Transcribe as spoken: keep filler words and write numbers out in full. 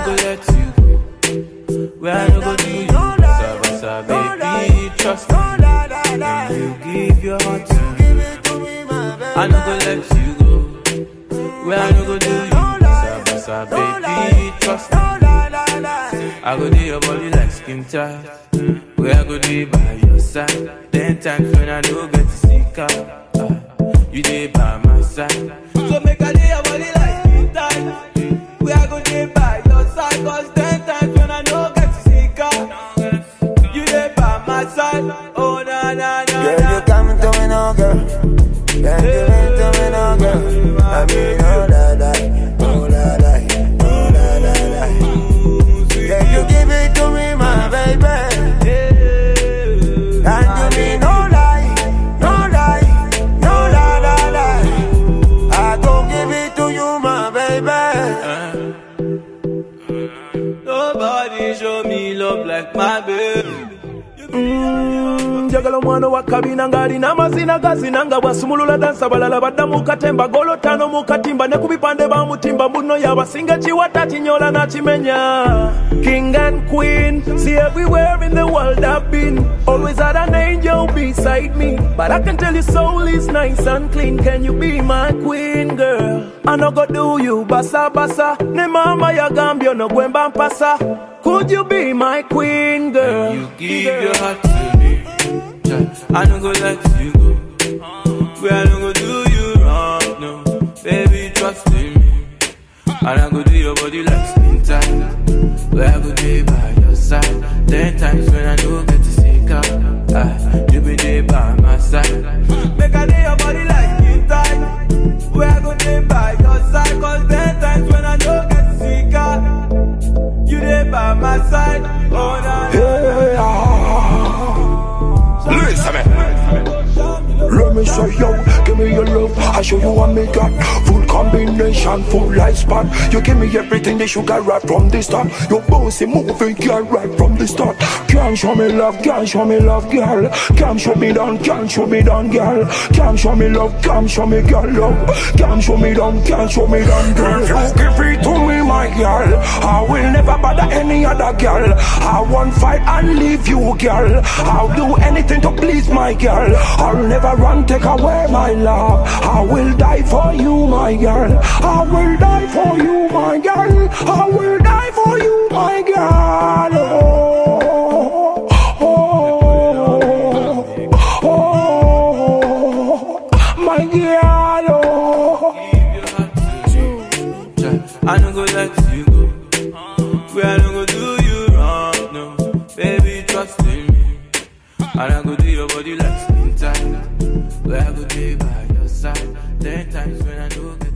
go let you go. Where I no go do you, basa basa, baby, trust me. When you give your heart to me, I no go let you go. Where I no go do you, basa basa, baby, trust me. I go do your body like skin tight. Where I go do by your side. Ten times when I don't get to seek out, uh, you there by my side. So make I do your body like skin tight. Where I go do by your side. Cause ten times when I don't get to seek out, you there by my side. Oh na na na. Girl, you come to me now, girl. Girl, you come to me now, girl. I mean, oh la la, oh la la, oh la la la. Girl, you give it to me, my baby. And you mean no lie, no lie, no lie, lie, lie. I gon' give it to you, my baby. Nobody show me love like my baby. Mm, Jagala mwana wa kabina ngari na mazina gazina nga wasumulula dansa balala badda mukatemba golo tano mukatimba ne kubipande ba mutimba mbuno yabasinga chiwata chinyola na chimenya. King and queen, see everywhere in the world I've been. Always had an angel beside me, but I can tell your soul is nice and clean. Can you be my queen, girl? I no go do you basa basa. Ne mama ya gambio no gwemba mpasa. Could you be my queen, girl? You give your heart to me, I no go let you go. Where I no go do you wrong, no. Baby, trust in me. And I go do your body like skin tight. Where I go be by your side. Ten times when I don't get to seek out, uh, you be there by my side. Make I do your body like skin tight. Where I go be by your side. Cause ten times when I don't get to seek out, you there by my side. Oh, nah, yeah, yeah. Listen, man. Let me show you, give me your love. I show you what me got. Full combination, full lifespan. You give me everything that you got right from the start. Your bossy moving, girl, right from the start. Can't show me love, can't show me love, girl. Can't show me down, can't show me down, girl. Can't show me love, can't show me girl love. Can't show me down, can't show me down, girl. You give it to me, my girl. I will never bother any other girl. I won't fight and leave you, girl. I'll do anything to please my girl. I'll never run, take away my love. I will die for you, my girl. I will die for you, my girl. I will die for you, my girl. Oh, oh, oh, oh, my girl. Oh. I no go let you go. Where I no go do you wrong, no. Baby, trust in me. And I go do your body like skin tight. Where I go be by your side. Ten times when I do get